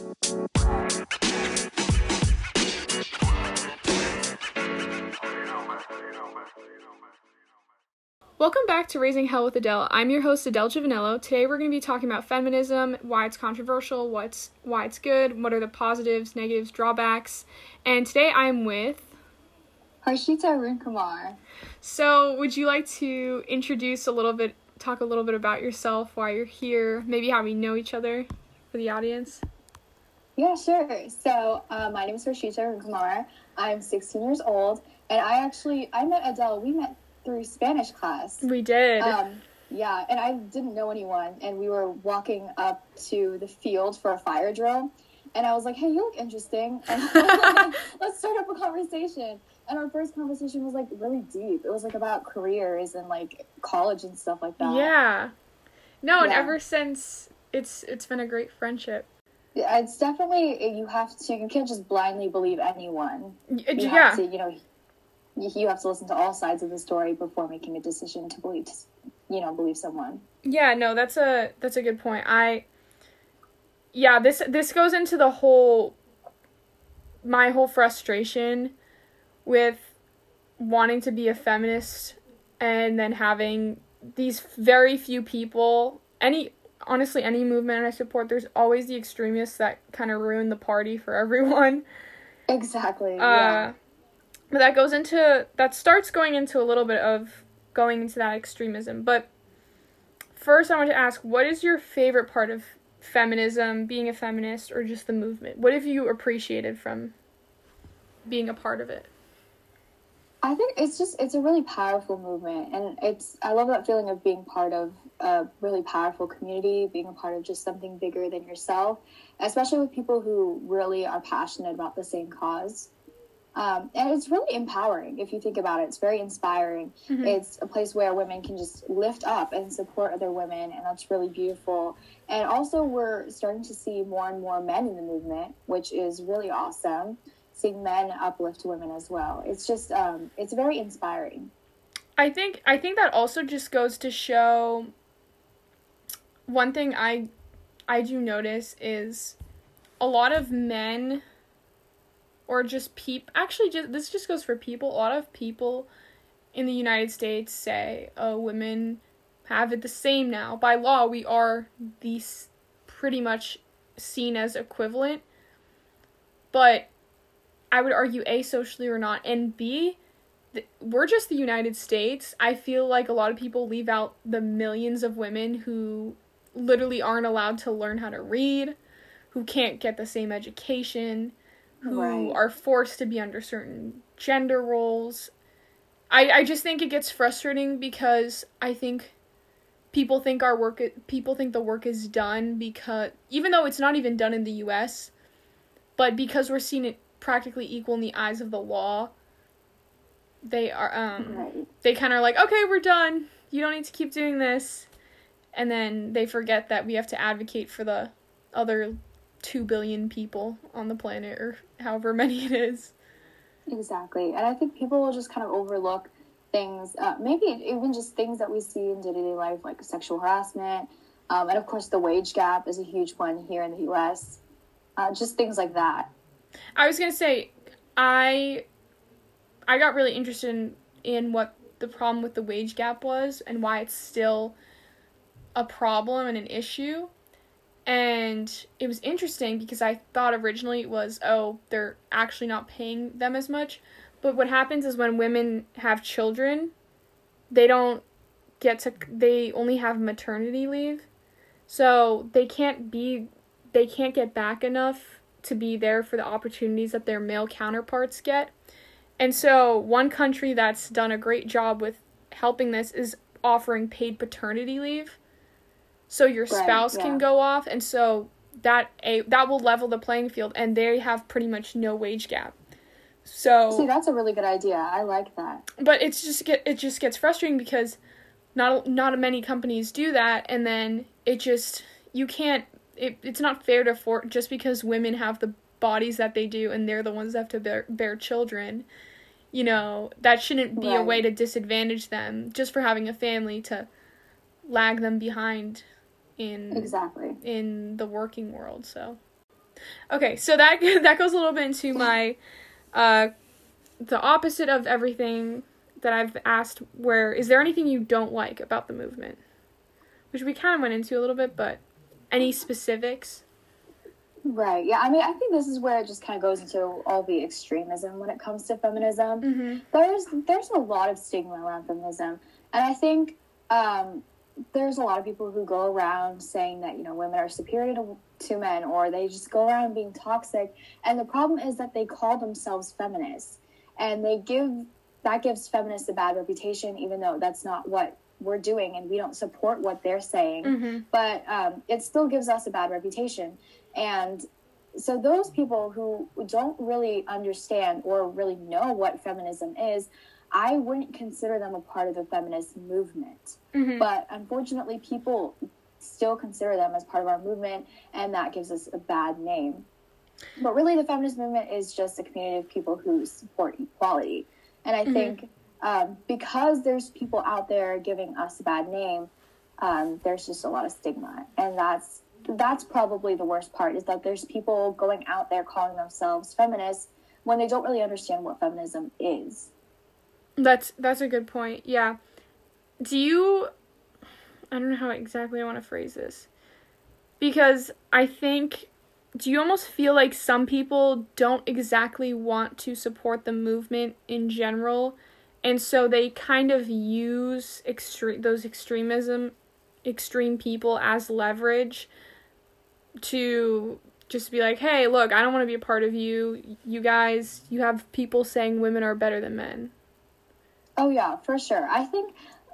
Welcome back to Raising Hell with Adele. I'm your host, Adele Giovanello. Today we're going to be talking about feminism, why it's controversial, why it's good, what are the positives, negatives, drawbacks. And today I'm with Harshita Arunkumar. So, would you like to talk a little bit about yourself, why you're here, maybe how we know each other for the audience? Yeah, sure. So, my name is Harshita Arunkumar. I'm 16 years old, and I met Adele. We met through Spanish class. We did. Yeah, and I didn't know anyone, and we were walking up to the field for a fire drill, and I was like, hey, you look interesting, and let's start up a conversation. And our first conversation was, really deep. It was, about careers and, college and stuff like that. Yeah. No, and ever since, it's been a great friendship. Yeah, it's definitely, you can't just blindly believe anyone. You have to, you have to listen to all sides of the story before making a decision to believe someone. Yeah, no, that's a good point. This goes into my whole frustration with wanting to be a feminist and then having these very few people, honestly, any movement I support, there's always the extremists that kind of ruin the party for everyone. Exactly, yeah. But that starts going into a little bit of going into that extremism. But first I want to ask, what is your favorite part of feminism, being a feminist, or just the movement? What have you appreciated from being a part of it? I think it's a really powerful movement, and I love that feeling of being part of a really powerful community, being a part of just something bigger than yourself, especially with people who really are passionate about the same cause. And it's really empowering if you think about it. It's very inspiring. Mm-hmm. It's a place where women can just lift up and support other women, and that's really beautiful. And also we're starting to see more and more men in the movement, which is really awesome. Seeing men uplift women as well. It's just, it's very inspiring. I think that also just goes to show one thing I do notice is a lot of men, or just this just goes for people. A lot of people in the United States say, oh, women have it the same now. By law, we are pretty much seen as equivalent. But I would argue, A, socially or not, and B, we're just the United States. I feel like a lot of people leave out the millions of women who literally aren't allowed to learn how to read, who can't get the same education, who are forced to be under certain gender roles. I just think it gets frustrating because I think people think the work is done because, even though it's not even done in the U.S., but because we're seeing it practically equal in the eyes of the law, they are they kind of like, okay, we're done, you don't need to keep doing this, and then they forget that we have to advocate for the other 2 billion people on the planet, or however many it is. Exactly. And I think people will just kind of overlook things, maybe even just things that we see in day-to-day life, like sexual harassment, and of course the wage gap is a huge one here in the U.S. Just things like that. I was going to say, I got really interested in what the problem with the wage gap was and why it's still a problem and an issue. And it was interesting because I thought originally it was, they're actually not paying them as much. But what happens is when women have children, they only have maternity leave. So they can't get back enough to be there for the opportunities that their male counterparts get. And so one country that's done a great job with helping this is offering paid paternity leave. So your spouse can go off, and so that will level the playing field, and they have pretty much no wage gap. So see, that's a really good idea. I like that. But it just gets frustrating because not many companies do that, and then it's not fair to just because women have the bodies that they do and they're the ones that have to bear children, that shouldn't be a way to disadvantage them just for having a family, to lag them behind in the working world. So Okay, so that goes a little bit into my the opposite of everything that I've asked. Where is there anything you don't like about the movement? Which we kind of went into a little bit, but any specifics? Right. Yeah. I mean, I think this is where it just kind of goes into all the extremism when it comes to feminism. Mm-hmm. There's a lot of stigma around feminism, and I think there's a lot of people who go around saying that, you know, women are superior to men, or they just go around being toxic. And the problem is that they call themselves feminists, and that gives feminists a bad reputation, even though that's not what we're doing, and we don't support what they're saying. Mm-hmm. But it still gives us a bad reputation. And so those people who don't really understand or really know what feminism is, I wouldn't consider them a part of the feminist movement. Mm-hmm. But unfortunately, people still consider them as part of our movement, and that gives us a bad name. But really, the feminist movement is just a community of people who support equality. And I think because there's people out there giving us a bad name, there's just a lot of stigma. And that's probably the worst part, is that there's people going out there calling themselves feminists when they don't really understand what feminism is. That's a good point. Yeah. I don't know how exactly I want to phrase this. Because I think, do you almost feel like some people don't exactly want to support the movement in general, and so they kind of use those extreme people as leverage to just be like, hey, look, I don't want to be a part of you. You guys, you have people saying women are better than men. Oh, yeah, for sure. I think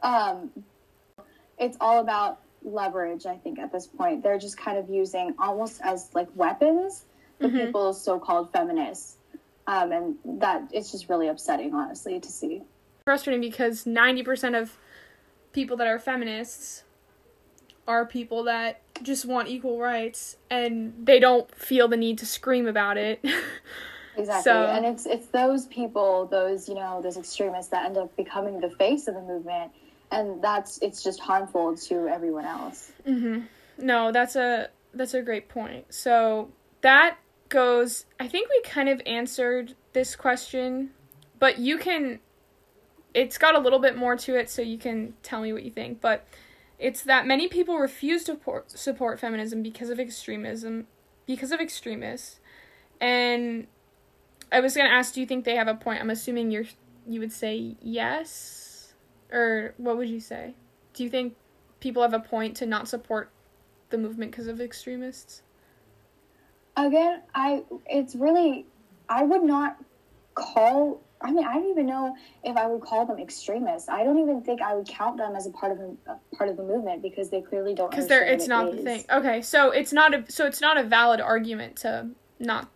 it's all about leverage, I think, at this point. They're just kind of using almost as, like, weapons the people so-called feminists. And that, it's just really upsetting, honestly, to see. Frustrating because 90% of people that are feminists are people that just want equal rights, and they don't feel the need to scream about it. Exactly. And it's those people, those extremists that end up becoming the face of the movement, and it's just harmful to everyone else. Mm-hmm. No, that's a great point. So that goes, I think we kind of answered this question, but it's got a little bit more to it, so you can tell me what you think. But it's that many people refuse to support feminism because of extremism, because of extremists. And I was going to ask, do you think they have a point? I'm assuming you would say yes, or what would you say? Do you think people have a point to not support the movement because of extremists? Again, I would not call, I don't even know if I would call them extremists. I don't even think I would count them as a part of the movement, because they clearly don't understand what it is. Because it's not the thing. Okay, so it's not a valid argument to not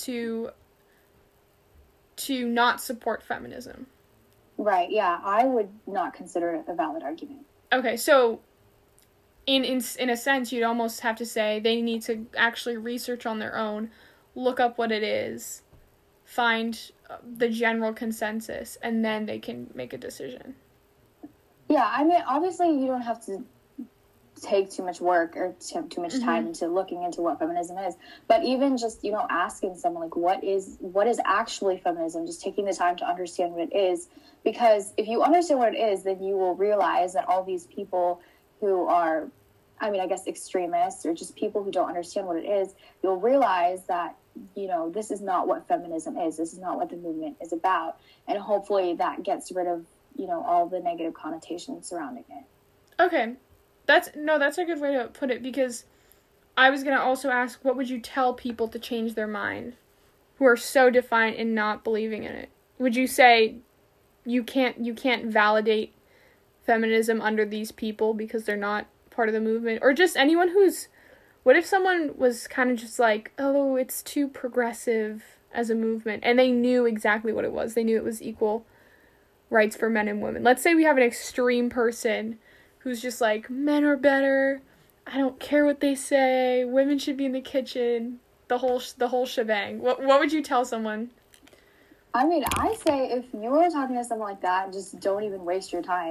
support feminism. Right, yeah. I would not consider it a valid argument. Okay, so in a sense, you'd almost have to say they need to actually research on their own, look up what it is, find the general consensus, and then they can make a decision. Yeah, I mean, obviously you don't have to take too much work or too much time into looking into what feminism is, but even just, asking someone, like, what is actually feminism, just taking the time to understand what it is, because if you understand what it is, then you will realize that all these people who are, I guess extremists, or just people who don't understand what it is, you'll realize that, this is not what feminism is. This is not what the movement is about. And hopefully that gets rid of, all the negative connotations surrounding it. Okay. That's a good way to put it, because I was going to also ask, what would you tell people to change their mind who are so defiant in not believing in it? Would you say you can't validate feminism under these people because they're not part of the movement? Or just anyone what if someone was kind of just like, oh, it's too progressive as a movement, and they knew exactly what it was. They knew it was equal rights for men and women. Let's say we have an extreme person who's just like, men are better, I don't care what they say, women should be in the kitchen, the whole shebang. What would you tell someone? I say if you were talking to someone like that, just don't even waste your time.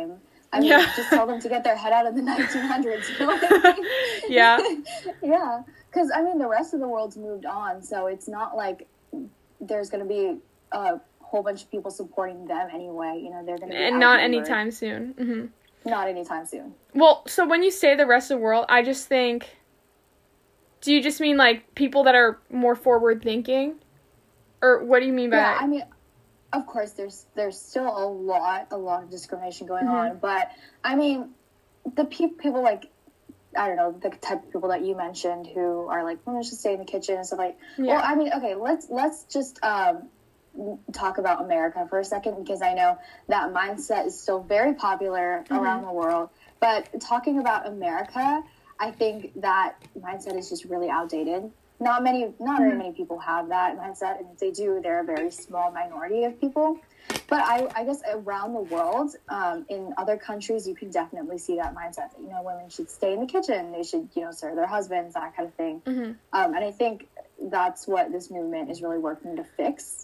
I mean, Yeah. just tell them to get their head out of the 1900s. You know what I mean? Yeah. Yeah. Because, I mean, the rest of the world's moved on, so it's not like there's going to be a whole bunch of people supporting them anyway. You know, they're going to be And not outnumbered. anytime soon. Mm-hmm. Not anytime soon. Well, so when you say the rest of the world, I just think, do you just mean, like, people that are more forward-thinking? Or what do you mean by Yeah, that? I mean, of course, there's still a lot of discrimination going on, but I mean, the people like, I don't know, the type of people that you mentioned who are like, well, let's just stay in the kitchen and stuff like. Yeah. Well, I mean, okay, let's just talk about America for a second, because I know that mindset is still very popular around the world. But talking about America, I think that mindset is just really outdated. Not very many people have that mindset, and if they do, they're a very small minority of people. But I guess around the world, in other countries, you can definitely see that mindset that, you know, women should stay in the kitchen, they should, you know, serve their husbands, that kind of thing. And I think that's what this movement is really working to fix.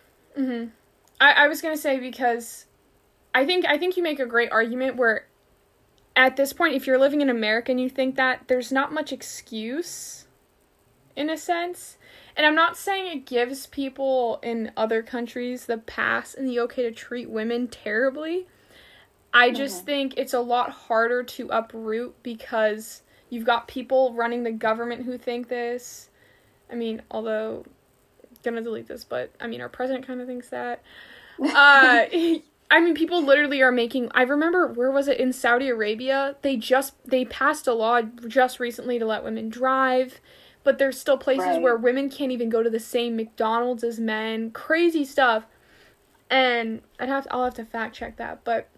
I was going to say, because I think you make a great argument where, at this point, if you're living in America and you think that, there's not much excuse, in a sense. And I'm not saying it gives people in other countries the pass and the okay to treat women terribly. I just think it's a lot harder to uproot, because you've got people running the government who think this. I mean, although, gonna delete this, but, I mean, our president kind of thinks that. I mean, people literally are making, I remember, where was it, in Saudi Arabia, they passed a law just recently to let women drive, but there's still places where women can't even go to the same McDonald's as men, crazy stuff, and I'll have to fact check that, but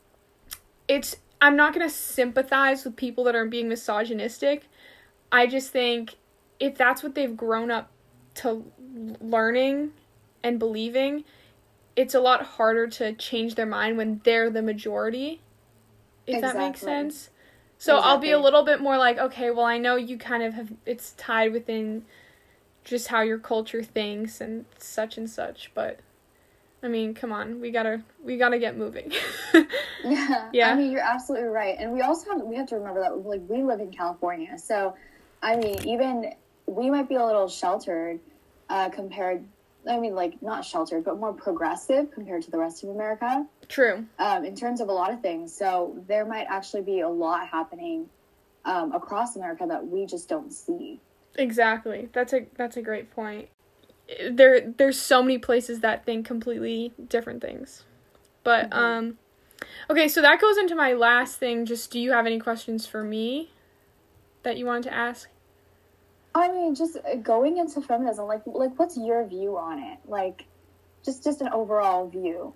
I'm not gonna sympathize with people that are being misogynistic. I just think, if that's what they've grown up to learning and believing, it's a lot harder to change their mind when they're the majority, if that makes sense. So I'll be a little bit more like, okay, well, I know you kind of have, it's tied within just how your culture thinks and such, but, I mean, come on, we gotta get moving. Yeah. I mean, you're absolutely right. And we have to remember that, like, we live in California, so, I mean, even we might be a little sheltered compared, I mean, like, not sheltered, but more progressive compared to the rest of America. True. In terms of a lot of things. So there might actually be a lot happening across America that we just don't see. Exactly. That's a great point. There's so many places that think completely different things. But, okay, so that goes into my last thing. Just, do you have any questions for me that you wanted to ask? I mean, just going into feminism, like what's your view on it? Like, just an overall view.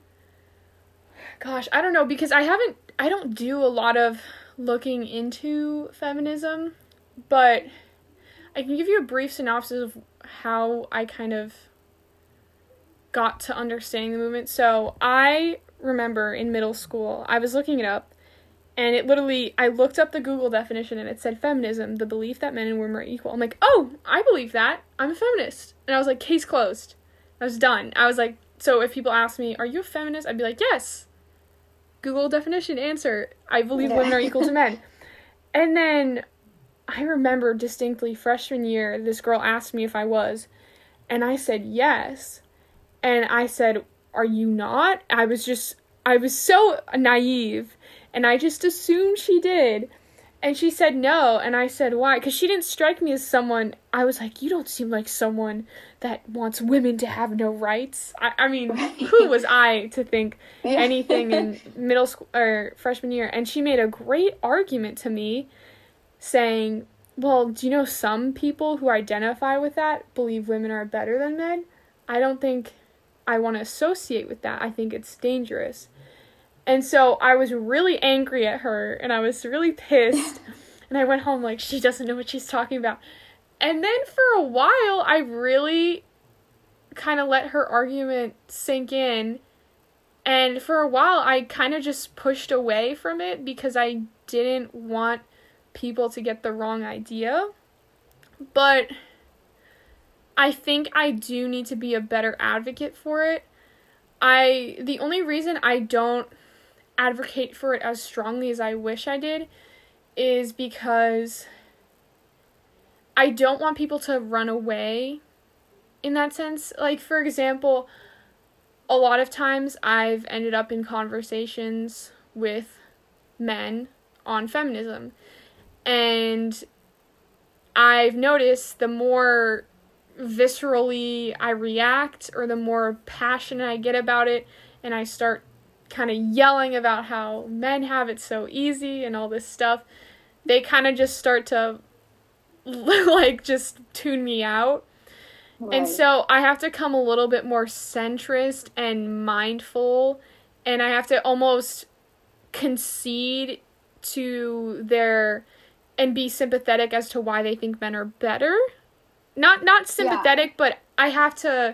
Gosh, I don't know, because I don't do a lot of looking into feminism, but I can give you a brief synopsis of how I kind of got to understanding the movement. So I remember in middle school, I was looking it up, and I looked up the Google definition, and it said feminism, the belief that men and women are equal. I'm like, oh, I believe that. I'm a feminist. And I was like, case closed. I was done. I was like, so if people ask me, are you a feminist? I'd be like, yes. Google definition, answer. I believe women are equal to men. And then I remember distinctly freshman year, this girl asked me if I was, and I said yes. And I said, are you not? I was so naive, and I just assumed she did. And she said no, and I said why? Because she didn't strike me as someone, I was like, you don't seem like someone that wants women to have no rights. I mean, who was I to think anything in middle school or freshman year? And she made a great argument to me, saying, well, do you know some people who identify with that believe women are better than men? I don't think I want to associate with that. I think it's dangerous. And so I was really angry at her, and I was really pissed, and I went home like, she doesn't know what she's talking about. And then for a while, I really kind of let her argument sink in, and for a while, I kind of just pushed away from it, because I didn't want people to get the wrong idea. But I think I do need to be a better advocate for it. The only reason I don't advocate for it as strongly as I wish I did is because I don't want people to run away in that sense. Like, for example, a lot of times I've ended up in conversations with men on feminism, and I've noticed the more viscerally I react, or the more passionate I get about it, and I start kind of yelling about how men have it so easy and all this stuff, they kind of just start to like just tune me out. Right. And so I have to come a little bit more centrist and mindful, and I have to almost concede to their and be sympathetic as to why they think men are better. Not sympathetic, but I have to,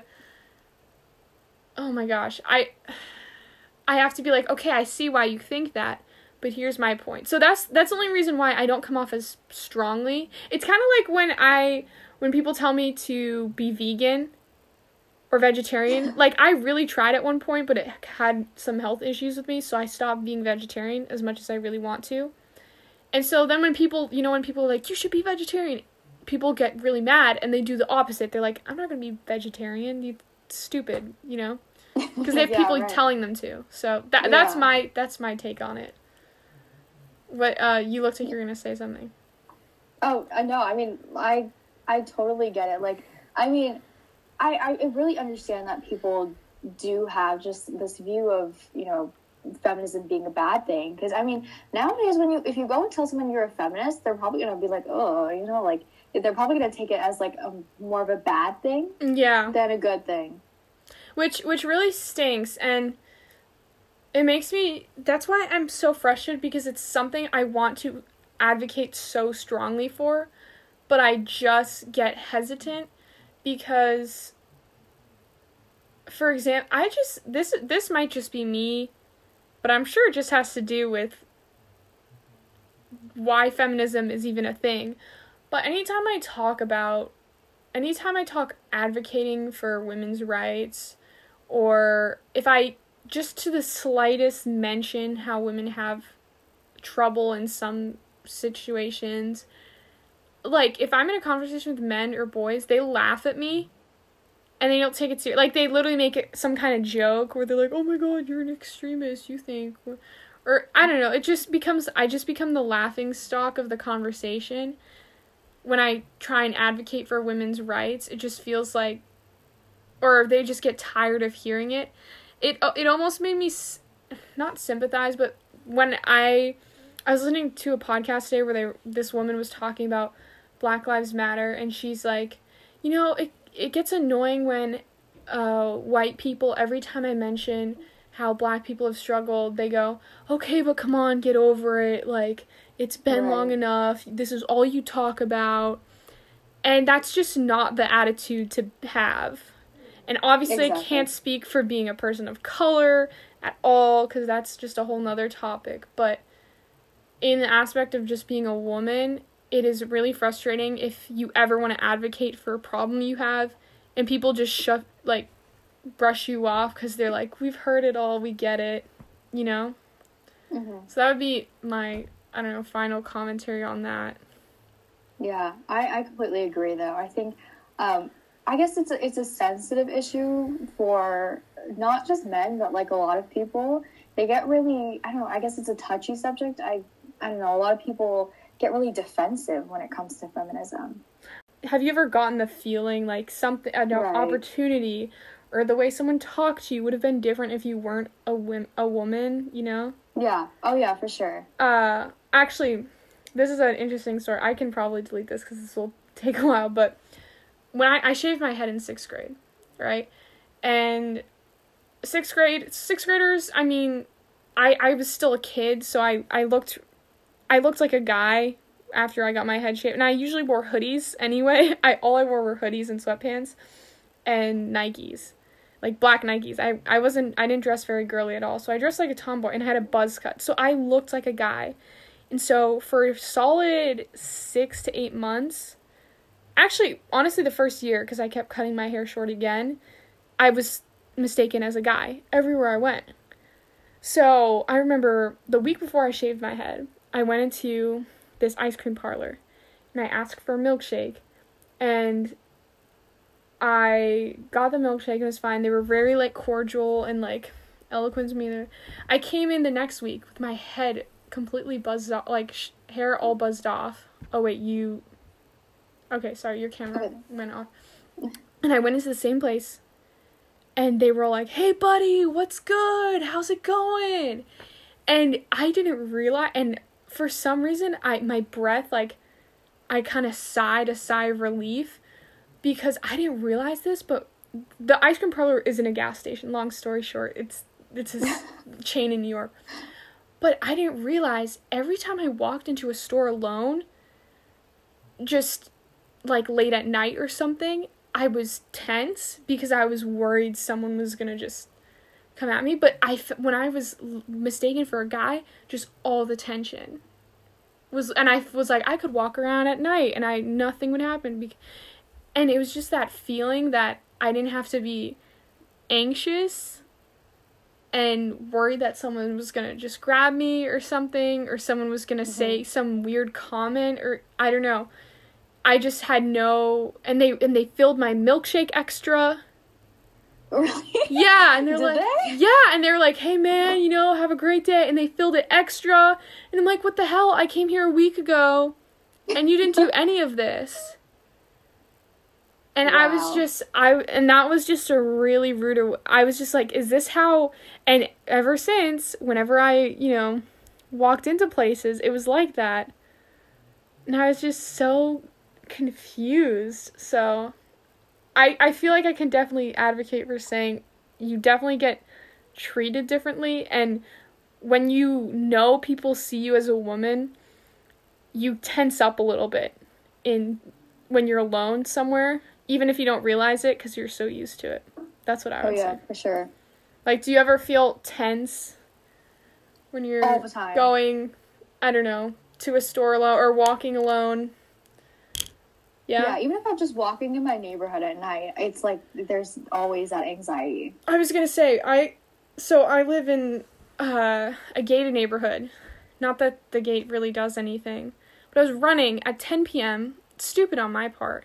oh my gosh, I have to be like, okay, I see why you think that, but here's my point. So that's the only reason why I don't come off as strongly. It's kind of like when people tell me to be vegan or vegetarian. Like, I really tried at one point, but it had some health issues with me, so I stopped being vegetarian as much as I really want to. And so then when people are like, you should be vegetarian, people get really mad, and they do the opposite. They're like, I'm not going to be vegetarian, you stupid, you know? Because they have people telling them to. So that's my take on it. But you looked like you were going to say something. Oh, no, I mean, I totally get it. Like, I mean, I really understand that people do have just this view of, you know, feminism being a bad thing. Because, I mean, nowadays, if you go and tell someone you're a feminist, they're probably going to be like, oh, you know, like, they're probably going to take it as, like, more of a bad thing than a good thing. Which really stinks, and it makes me, that's why I'm so frustrated, because it's something I want to advocate so strongly for, but I just get hesitant because, for example, this might just be me, but I'm sure it just has to do with why feminism is even a thing. But anytime I talk advocating for women's rights, or if I just to the slightest mention how women have trouble in some situations, like, if I'm in a conversation with men or boys, they laugh at me, and they don't take it seriously. Like, they literally make it some kind of joke where they're like, oh my god, you're an extremist, you think, or I don't know, I just become the laughing stock of the conversation. When I try and advocate for women's rights, it just feels like, or they just get tired of hearing it. It almost made me not sympathize, but when I was listening to a podcast today where this woman was talking about Black Lives Matter, and she's like, you know, it gets annoying when white people, every time I mention how black people have struggled, they go, okay, but come on, get over it, like, it's been long enough, this is all you talk about. And that's just not the attitude to have. And obviously I can't speak for being a person of color at all, because that's just a whole nother topic. But in the aspect of just being a woman, it is really frustrating if you ever want to advocate for a problem you have, and people just brush you off because they're like, we've heard it all, we get it, you know? Mm-hmm. So that would be my, I don't know, final commentary on that. Yeah, I completely agree, though. I think, I guess it's a sensitive issue for not just men, but, like, a lot of people. They get really, I don't know, I guess it's a touchy subject. I don't know, a lot of people get really defensive when it comes to feminism. Have you ever gotten the feeling like something, an opportunity, or the way someone talked to you would have been different if you weren't a woman, you know? Yeah. Oh, yeah, for sure. Actually, this is an interesting story. I can probably delete this because this will take a while, but when I shaved my head in 6th grade, right? And 6th graders, I mean, I was still a kid, so I looked like a guy after I got my head shaved. And I usually wore hoodies anyway. All I wore were hoodies and sweatpants and Nikes. Like, black Nikes. I didn't dress very girly at all. So I dressed like a tomboy and had a buzz cut. So I looked like a guy. And so for a solid 6 to 8 months, actually, honestly, the first year, because I kept cutting my hair short again, I was mistaken as a guy everywhere I went. So I remember the week before I shaved my head, I went into this ice cream parlor and I asked for a milkshake, and I got the milkshake. It was fine. They were very like cordial and like eloquent to me there. I came in the next week with my head completely buzzed off, like hair all buzzed off. Oh wait, okay, sorry, your camera went off. And I went into the same place, and they were like, "Hey buddy, what's good? How's it going?" And I didn't realize, and for some reason my breath, like, I kind of sighed a sigh of relief, because I didn't realize this, but the ice cream parlor is in a gas station. Long story short, it's a chain in New York. But I didn't realize every time I walked into a store alone, just like late at night or something, I was tense because I was worried someone was gonna just come at me. But when I was mistaken for a guy, just all the tension and I was like, I could walk around at night and nothing would happen. And it was just that feeling that I didn't have to be anxious and worried that someone was going to just grab me or something, or someone was going to say some weird comment, or I don't know. I just had and they filled my milkshake extra. Really? Yeah, and they're Did like, they? yeah, and they're like, "Hey man, have a great day." And they filled it extra, and I'm like, "What the hell? I came here a week ago, and you didn't do any of this." And wow. And that was just a really rude, I was just like, is this how, and ever since, whenever I, walked into places, it was like that. And I was just so confused. So I feel like I can definitely advocate for saying you definitely get treated differently. And when people see you as a woman, you tense up a little bit when you're alone somewhere. Even if you don't realize it, because you're so used to it. That's what I would say. Oh, yeah, for sure. Like, do you ever feel tense when you're all the time going, I don't know, to a store alone or walking alone? Yeah, even if I'm just walking in my neighborhood at night, it's like there's always that anxiety. I was going to say, I live in a gated neighborhood. Not that the gate really does anything. But I was running at 10 p.m., stupid on my part.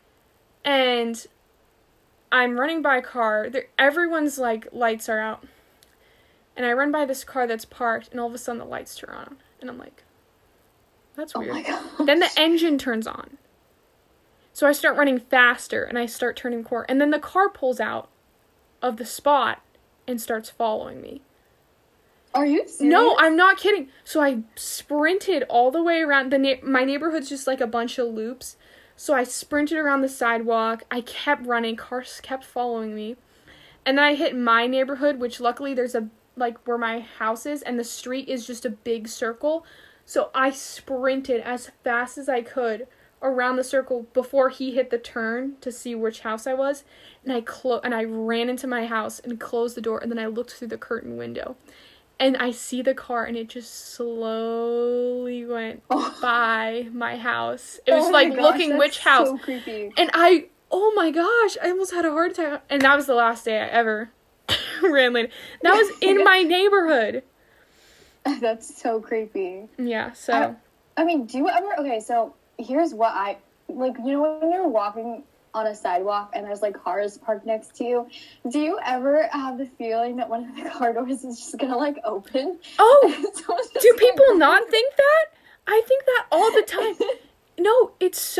And I'm running by a car. Everyone's, like, lights are out. And I run by this car that's parked, and all of a sudden the lights turn on. And I'm like, that's weird. Oh my gosh. Then the engine turns on. So I start running faster, and I start turning the corner. And then the car pulls out of the spot and starts following me. Are you serious? No, I'm not kidding. So I sprinted all the way around. My neighborhood's just, like, a bunch of loops. So I sprinted around the sidewalk. I kept running. Cars kept following me. And then I hit my neighborhood, which luckily there's where my house is, and the street is just a big circle. So I sprinted as fast as I could around the circle before he hit the turn to see which house I was. And I ran into my house and closed the door, and then I looked through the curtain window. And I see the car, and it just slowly went by my house. It was looking which house. So creepy. And oh my gosh, I almost had a heart attack. And that was the last day I ever ran late. That was in my neighborhood. That's so creepy. Yeah, so. I mean, do you ever, okay, so here's what when you're walking on a sidewalk and there's cars parked next to you, do you ever have the feeling that one of the car doors is just gonna open? Oh, do people not think that? I think that all the time. No,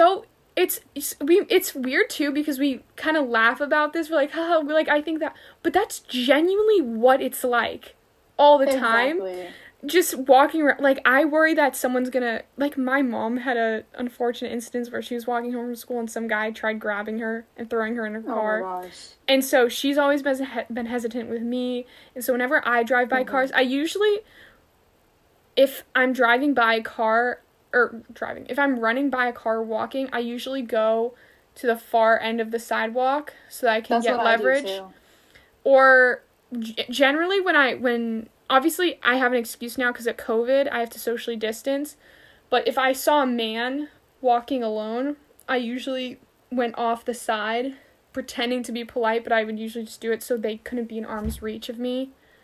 it's weird too, because we kind of laugh about this. We're like, haha, I think that, but that's genuinely what it's like all the time. Exactly. Just walking around, I worry that someone's gonna, my mom had a unfortunate instance where she was walking home from school and some guy tried grabbing her and throwing her in her car. Oh my gosh. And so she's always been hesitant with me, and so whenever I drive by cars, I usually, if I'm driving by a car, if I'm running by a car walking, I usually go to the far end of the sidewalk so that I can get leverage. I do too. Or generally when obviously, I have an excuse now because of COVID. I have to socially distance. But if I saw a man walking alone, I usually went off the side, pretending to be polite, but I would usually just do it so they couldn't be in arm's reach of me.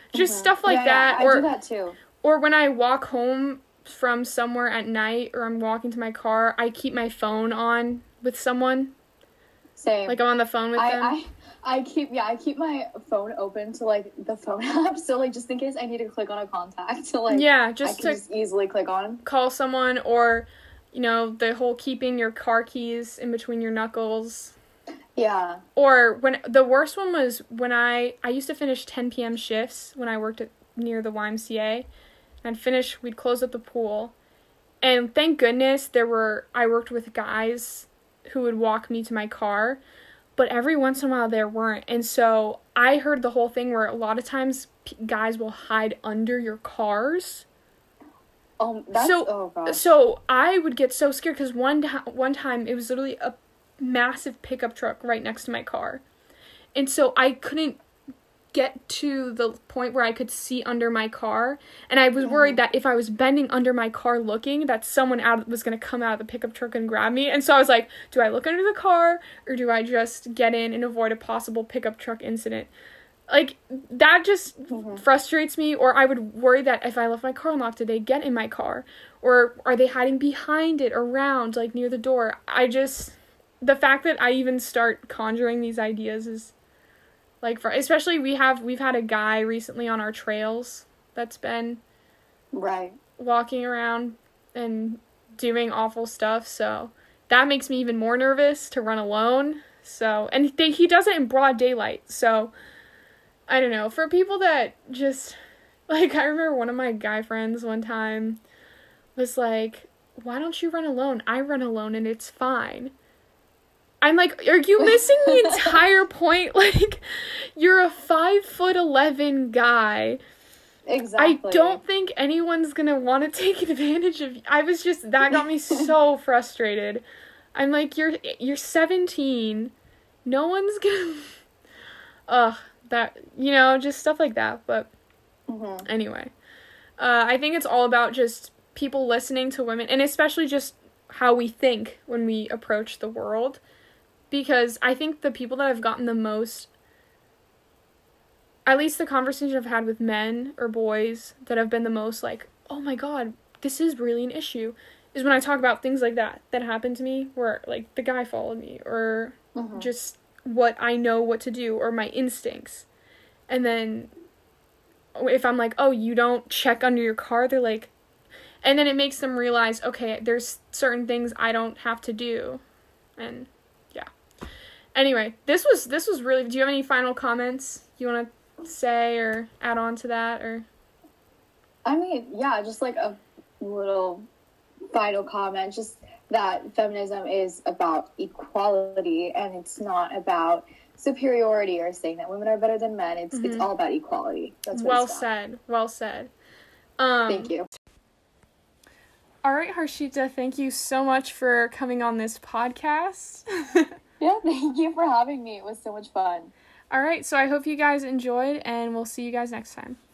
Just stuff like Yeah, that. I Or do that too. or when I walk home from somewhere at night or I'm walking to my car, I keep my phone on with someone. Same. Like I'm on the phone with them. I keep my phone open to like the phone app, so like just in case I need to click on a contact, so like Yeah, I just can to just easily click on. call someone, or you know, the whole keeping your car keys in between your knuckles. Yeah. Or when the worst one was when I used to finish 10 p.m. shifts when I worked near the YMCA. We'd close up the pool. And thank goodness I worked with guys who would walk me to my car, but every once in a while there weren't. And so I heard the whole thing where a lot of times guys will hide under your cars. Oh gosh. So I would get so scared because one time it was literally a massive pickup truck right next to my car. And so I couldn't get to the point where I could see under my car, and I was worried that if I was bending under my car looking, that someone was going to come out of the pickup truck and grab me. And so I was like, do I look under the car, or do I just get in and avoid a possible pickup truck incident? Like, that just frustrates me. Or I would worry that if I left my car unlocked, did they get in my car? Or are they hiding behind it, around, like, near the door? The fact that I even start conjuring these ideas is like, especially we've had a guy recently on our trails that's been walking around and doing awful stuff, so that makes me even more nervous to run alone. So, and he does it in broad daylight, so I don't know. For people that just, like, I remember one of my guy friends one time was like, why don't you run alone? I run alone and it's fine. I'm like, are you missing the entire point? Like, you're a 5'11" guy. Exactly. I don't think anyone's gonna want to take advantage of you. That got me so frustrated. I'm like, you're 17. No one's gonna, just stuff like that. But anyway, I think it's all about just people listening to women, and especially just how we think when we approach the world. Because I think the people that have gotten the most, at least the conversation I've had with men or boys that have been the most like, oh my god, this is really an issue, is when I talk about things like that happened to me, where like the guy followed me, or just what I know what to do, or my instincts. And then if I'm like, oh, you don't check under your car, they're like, and then it makes them realize, okay, there's certain things I don't have to do. And anyway, this was really, do you have any final comments you want to say or add on to that? Or I mean, yeah, just like a little final comment, just that feminism is about equality, and it's not about superiority or saying that women are better than men. It's all about equality. That's what it's about. Well said. Thank you. All right, Harshita, thank you so much for coming on this podcast. Yeah, thank you for having me. It was so much fun. All right, so I hope you guys enjoyed, and we'll see you guys next time.